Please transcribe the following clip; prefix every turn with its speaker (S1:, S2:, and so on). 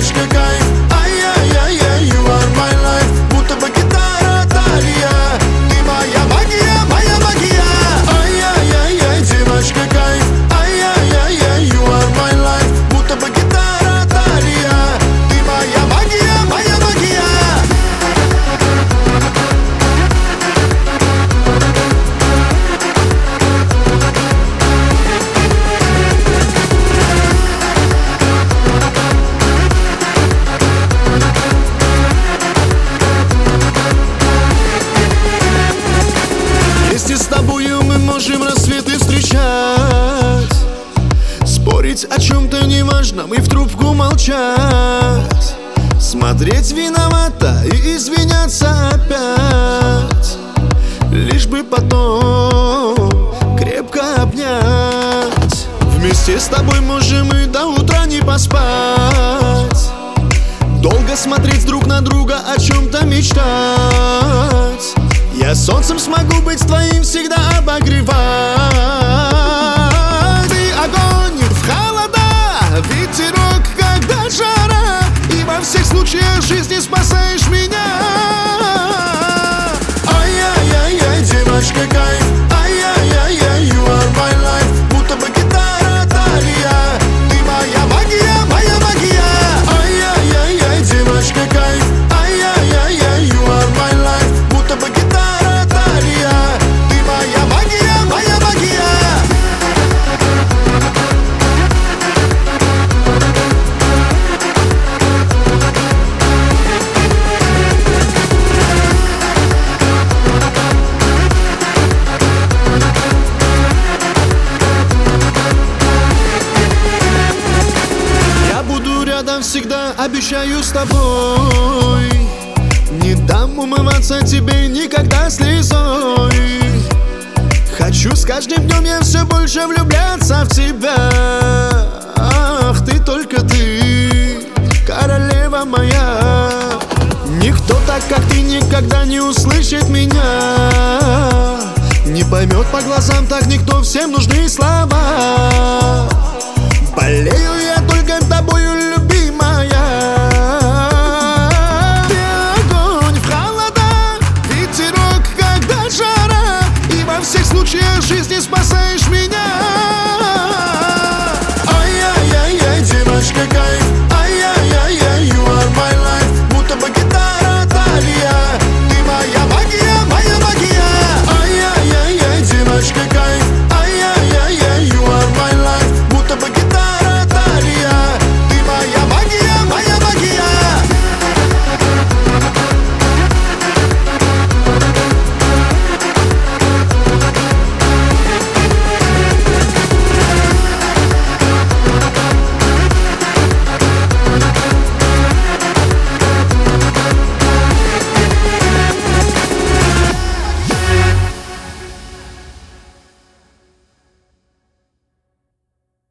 S1: девочка, кайф. Ай-яй-яй-яй, you are my life. Будто бы гитара Талия. Ты моя магия, моя магия. Ай-яй-яй-яй, девочка, кайф. Ай-яй-яй-яй, you are my life. Будто бы гитара Талия. Ты моя магия, моя магия. Вместе с тобою мы можем рассветы встречать, спорить о чем-то неважном и в трубку молчать, смотреть виновато и извиняться опять, лишь бы потом крепко обнять. Вместе с тобой можем и до утра не поспать, долго смотреть друг на друга, о чем-то мечтать. Я солнцем смогу быть твоим, всегда обогревать. Ты огонь в холода, ветерок, когда жара, и во всех случаях жизни спасаешь меня. Ай-яй-яй-яй, девочка, кайф. Ай-яй-яй-яй, you are my life. Будто бы гитара Талия. Ты моя магия, моя магия. Ай-яй-яй-яй, девочка, кайф. Ай-яй-яй-яй, you are my life. Будто бы гитара Талия. Ты моя магия, моя магия. Я буду рядом всегда, обещаю, с тобой. Не дам умываться тебе никогда слезой. Хочу с каждым днем я все больше влюбляться в тебя. Ах, ты только ты, королева моя. Никто так, как ты, никогда не услышит меня. Не поймет по глазам, так никто, всем нужны слова. Болею я